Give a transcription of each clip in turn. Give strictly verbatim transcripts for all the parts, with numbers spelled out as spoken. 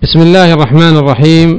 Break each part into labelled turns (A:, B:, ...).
A: بسم الله الرحمن الرحيم.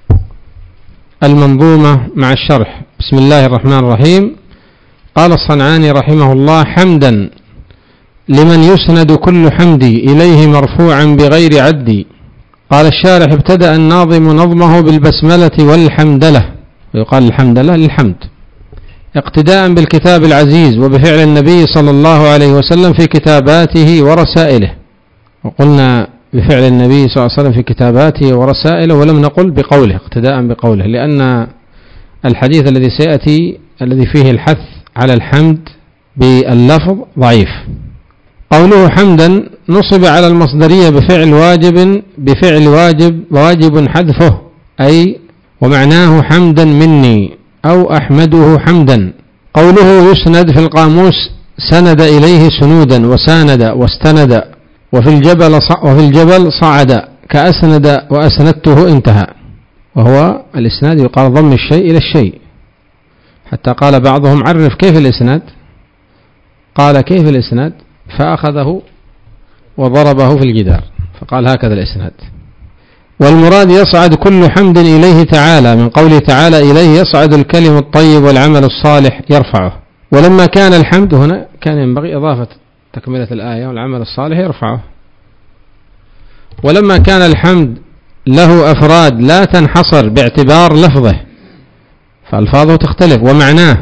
A: المنظومة مع الشرح. بسم الله الرحمن الرحيم. قال الصنعاني رحمه الله: حمدا لمن يسند كل حمدي إليه مرفوعا بغير عد. قال الشارح: ابتدأ الناظم نظمه بالبسملة والحمدلة، ويقال الحمدلة للحمد، اقتداء بالكتاب العزيز وبفعل النبي صلى الله عليه وسلم في كتاباته ورسائله. وقلنا بفعل النبي صلى الله عليه وسلم في كتاباته ورسائله، ولم نقل بقوله، اقتداء بقوله، لأن الحديث الذي سيأتي الذي فيه الحث على الحمد باللفظ ضعيف. قوله حمدا نصب على المصدرية بفعل واجب بفعل واجب واجب حذفه، أي ومعناه حمدا مني أو أحمده حمدا. قوله يسند في القاموس سند إليه سنودا وساند واستند، وفي الجبل وفي الجبل صعد كأسند وأسندته انتهى. وهو الإسناد يقال ضم الشيء إلى الشيء، حتى قال بعضهم: عرف كيف الإسناد؟ قال: كيف الإسناد؟ فأخذه وضربه في الجدار، فقال: هكذا الإسناد. والمراد يصعد كل حمد إليه تعالى، من قوله تعالى: إليه يصعد الكلم الطيب والعمل الصالح يرفعه. ولما كان الحمد هنا كان ينبغي إضافة تكملة الآية: والعمل الصالح يرفعه. ولما كان الحمد له أفراد لا تنحصر باعتبار لفظه، فألفاظه تختلف ومعناه،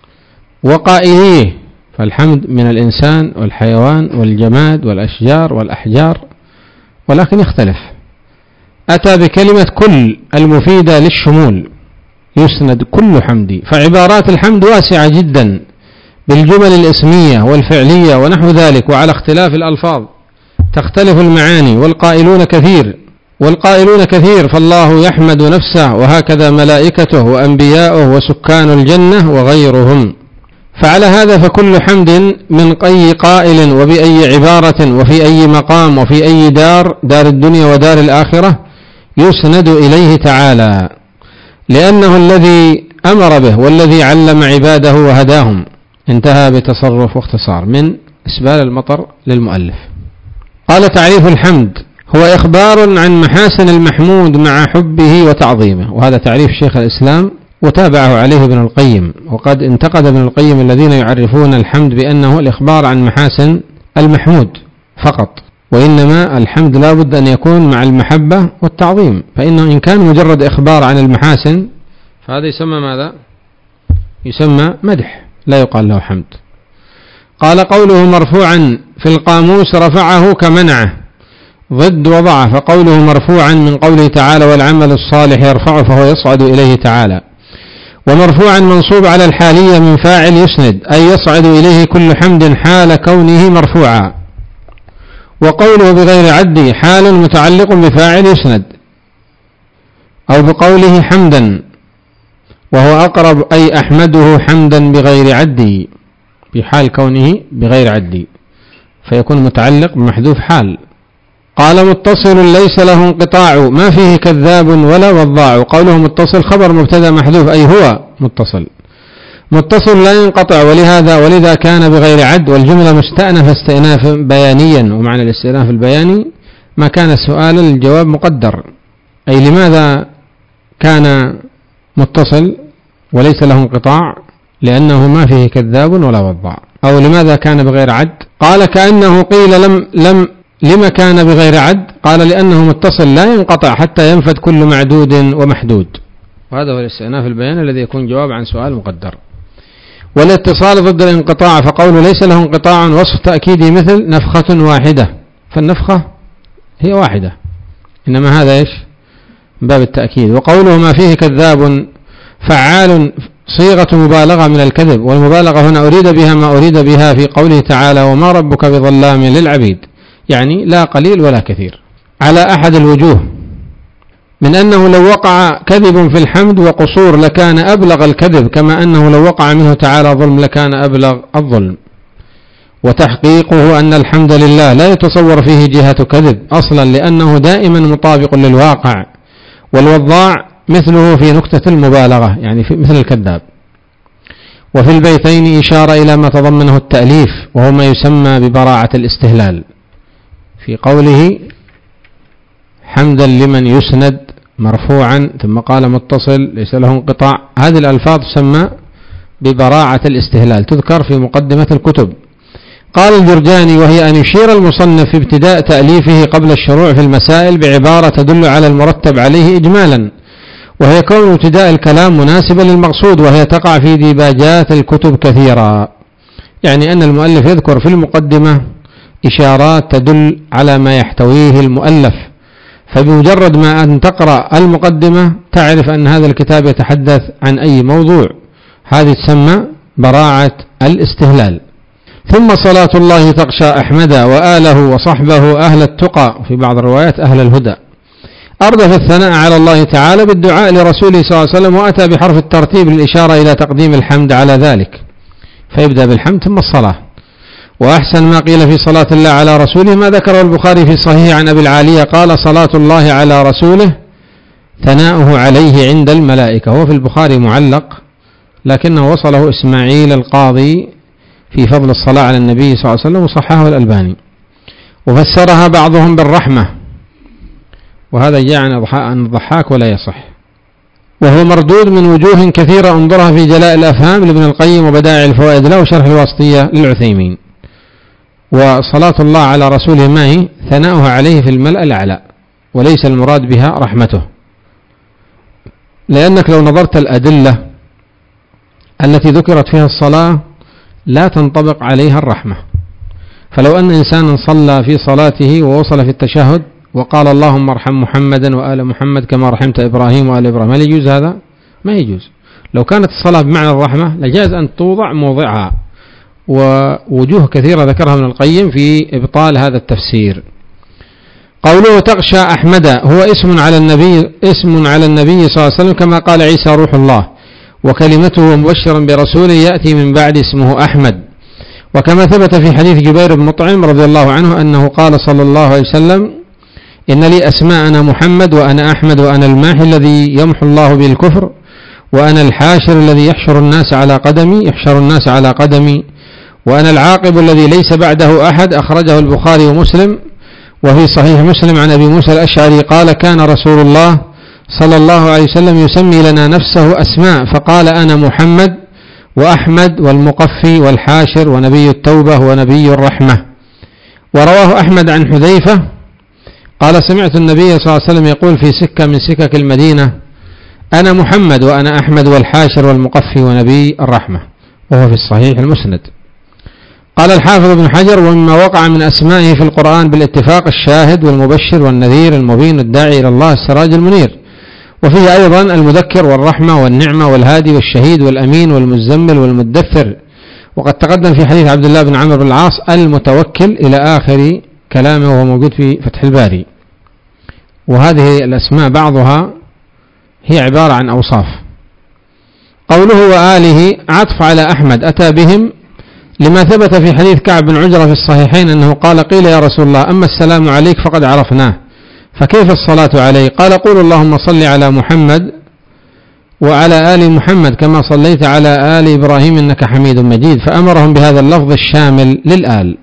A: وقائليه، فالحمد من الإنسان والحيوان والجماد والأشجار والأحجار، ولكن يختلف. أتى بكلمة كل المفيدة للشمول، يسند كل حمدي، فعبارات الحمد واسعة جدا بالجمل الإسمية والفعلية ونحو ذلك، وعلى اختلاف الألفاظ تختلف المعاني. والقائلون كثير والقائلون كثير فالله يحمد نفسه، وهكذا ملائكته وأنبياؤه وسكان الجنة وغيرهم. فعلى هذا فكل حمد من أي قائل وبأي عبارة وفي أي مقام وفي أي دار، دار الدنيا ودار الآخرة، يسند إليه تعالى، لأنه الذي أمر به والذي علم عباده وهداهم. انتهى بتصرف واختصار من إسبال المطر للمؤلف. قال: تعريف الحمد هو إخبار عن محاسن المحمود مع حبه وتعظيمه. وهذا تعريف شيخ الإسلام وتابعه عليه ابن القيم. وقد انتقد ابن القيم الذين يعرفون الحمد بأنه الإخبار عن محاسن المحمود فقط، وإنما الحمد لا بد أن يكون مع المحبة والتعظيم، فإنه إن كان مجرد إخبار عن المحاسن فهذا يسمى ماذا؟ يسمى مدح، لا يقال له حمد. قال: قوله مرفوعا في القاموس رفعه كمنعه ضد وضعه، فقوله مرفوعا من قوله تعالى: والعمل الصالح يرفعه، فهو يصعد إليه تعالى. ومرفوعا منصوب على الحالية من فاعل يسند، أي يصعد إليه كل حمد حال كونه مرفوعا. وقوله بغير عد حال متعلق بفاعل يسند، أو بقوله حمدا، وهو أقرب، أي أحمده حمدا بغير عد، في حال كونه بغير عد، فيكون متعلق بمحذوف حال. قال: متصل ليس له انقطاع ما فيه كذاب ولا وضاع. قوله متصل خبر مبتدا محذوف، أي هو متصل. متصل لا ينقطع، ولهذا ولذا كان بغير عد، والجملة مستأنفة استئنافا بيانيا. ومعنى الاستئناف البياني ما كان سؤالا للجواب مقدر، أي لماذا كان متصل وليس له انقطاع؟ لأنه ما فيه كذاب ولا وضاع. أو لماذا كان بغير عد؟ قال: كأنه قيل لم لم لما كان بغير عد؟ قال: لأنه متصل لا ينقطع حتى ينفد كل معدود ومحدود. وهذا هو الاستئناف البياني الذي يكون جواب عن سؤال مقدر. والاتصال ضد الانقطاع، فقوله ليس له انقطاع وصف تأكيدي مثل نفخة واحدة، فالنفخة هي واحدة، إنما هذا إيش؟ باب التأكيد. وقوله ما فيه كذاب فعال صيغة مبالغة من الكذب، والمبالغة هنا أريد بها ما أريد بها في قوله تعالى: وما ربك بظلام للعبيد، يعني لا قليل ولا كثير، على أحد الوجوه، من أنه لو وقع كذب في الحمد وقصور لكان أبلغ الكذب، كما أنه لو وقع منه تعالى ظلم لكان أبلغ الظلم. وتحقيقه أن الحمد لله لا يتصور فيه جهة كذب أصلا، لأنه دائما مطابق للواقع. والوضاع مثله في نكتة المبالغة، يعني في مثل الكذاب. وفي البيتين إشارة إلى ما تضمنه التأليف، وهو ما يسمى ببراعة الاستهلال، في قوله حمدا لمن يسند مرفوعا ثم قال متصل ليس له انقطاع. هذه الألفاظ تسمى ببراعة الاستهلال، تذكر في مقدمة الكتب. قال الجرجاني: وهي أن يشير المصنف في ابتداء تأليفه قبل الشروع في المسائل بعبارة تدل على المرتب عليه إجمالا، وهي كون ابتداء الكلام مناسبا للمقصود، وهي تقع في ديباجات الكتب كثيرا. يعني أن المؤلف يذكر في المقدمة إشارات تدل على ما يحتويه المؤلف، فبمجرد ما أن تقرأ المقدمة تعرف أن هذا الكتاب يتحدث عن أي موضوع. هذه تسمى براعة الاستهلال. ثم صلاة الله تغشى أحمد وآله وصحبه أهل التقى، وفي بعض الروايات أهل الهدى. أردف الثناء على الله تعالى بالدعاء لرسوله صلى الله عليه وسلم، وأتى بحرف الترتيب للإشارة إلى تقديم الحمد على ذلك، فيبدأ بالحمد ثم الصلاة. وأحسن ما قيل في صلاة الله على رسوله ما ذكره البخاري في صحيح عن أبي العالية قال: صلاة الله على رسوله ثناؤه عليه عند الملائكة. هو في البخاري معلق، لكنه وصله إسماعيل القاضي في فضل الصلاة على النبي صلى الله عليه وسلم وصححه الألباني. وفسرها بعضهم بالرحمة، وهذا جاء عن الضحاك ولا يصح، وهو مردود من وجوه كثيرة، انظرها في جلاء الأفهام لابن القيم وبدائع الفوائد له وشرح الواسطية للعثيمين. وصلاة الله على رسوله ما هي؟ ثناؤه عليه في الملأ الأعلى، وليس المراد بها رحمته، لأنك لو نظرت الأدلة التي ذكرت فيها الصلاة لا تنطبق عليها الرحمة. فلو أن إنسانا صلى في صلاته ووصل في التشهد وقال: اللهم ارحم محمدا وآل محمد كما رحمت إبراهيم وآل إبراهيم، هل يجوز هذا؟ ما يجوز. لو كانت الصلاة بمعنى الرحمة لجاز أن توضع موضعها، ووجوه كثيرة ذكرها ابن القيم في إبطال هذا التفسير. قوله تغشى أحمد هو اسم على النبي اسم على النبي صلى الله عليه وسلم، كما قال عيسى روح الله، وكلمته مبشرا برسول يأتي من بعد اسمه أحمد. وكما ثبت في حديث جبير بن مطعم رضي الله عنه أنه قال صلى الله عليه وسلم: إن لي أسماء، أنا محمد وأنا أحمد وأنا الماحي الذي يمحو الله به الكفر، وأنا الحاشر الذي يحشر الناس على قدمي يحشر الناس على قدمي، وأنا العاقب الذي ليس بعده أحد. أخرجه البخاري ومسلم. وفي صحيح مسلم عن أبي موسى الأشعري قال: كان رسول الله صلى الله عليه وسلم يسمي لنا نفسه أسماء، فقال: أنا محمد وأحمد والمقفي والحاشر ونبي التوبة ونبي الرحمة. ورواه أحمد عن حذيفة قال: سمعت النبي صلى الله عليه وسلم يقول في سكة من سكك المدينة: أنا محمد وأنا أحمد والحاشر والمقفي ونبي الرحمة، وهو في الصحيح المسند. قال الحافظ ابن حجر: ومما وقع من أسمائه في القرآن بالاتفاق الشاهد والمبشر والنذير المبين الداعي إلى الله السراج المنير، وفيه أيضا المذكر والرحمة والنعمة والهادي والشهيد والأمين والمزمل والمدثر. وقد تقدم في حديث عبد الله بن عمرو بن العاص المتوكل إلى آخر كلامه، وهو موجود في فتح الباري. وهذه الأسماء بعضها هي عبارة عن أوصاف. قوله وآله عطف على أحمد أتى بهم لما ثبت في حديث كعب بن عجرة في الصحيحين أنه قال: قيل يا رسول الله أما السلام عليك فقد عرفناه، فكيف الصلاة عليه؟ قال: قول اللهم صل على محمد وعلى آل محمد كما صليت على آل إبراهيم إنك حميد مجيد. فأمرهم بهذا اللفظ الشامل للآل.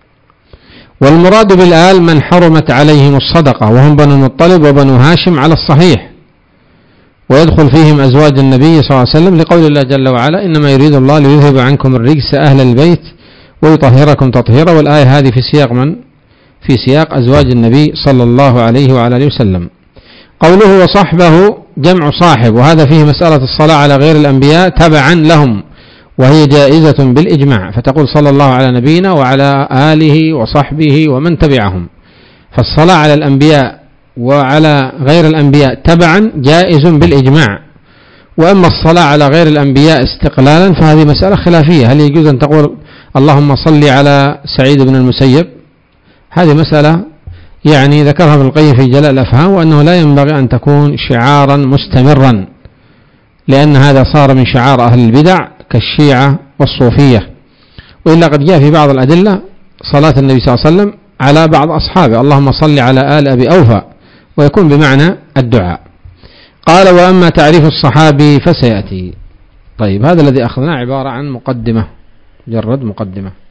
A: والمراد بالآل من حرمت عليهم الصدقة، وهم بنو المطلب وبنو هاشم على الصحيح، ويدخل فيهم أزواج النبي صلى الله عليه وسلم لقول الله جل وعلا: إنما يريد الله ليذهب عنكم الرجس أهل البيت ويطهركم تطهيرا. والآية هذه في سياق من؟ في سياق أزواج النبي صلى الله عليه وعلى آله وسلم. قوله وصحبه جمع صاحب، وهذا فيه مسألة الصلاة على غير الأنبياء تبعا لهم، وهي جائزة بالإجماع، فتقول صلى الله على نبينا وعلى آله وصحبه ومن تبعهم. فالصلاة على الأنبياء وعلى غير الأنبياء تبعا جائز بالإجماع. وأما الصلاة على غير الأنبياء استقلالا فهذه مسألة خلافية، هل يجوز أن تقول اللهم صل على سعيد بن المسيب؟ هذه مسألة يعني ذكرها ابن القيم في جلاء الأفهام، وأنه لا ينبغي أن تكون شعارا مستمرا، لأن هذا صار من شعار أهل البدع كالشيعة والصوفية. وإلا قد جاء في بعض الأدلة صلاة النبي صلى الله عليه وسلم على بعض أصحابه: اللهم صل على آل أبي أوفى، ويكون بمعنى الدعاء. قال: وأما تعريف الصحابي فسيأتي. طيب، هذا الذي أخذناه عبارة عن مقدمة، مجرد مقدمة.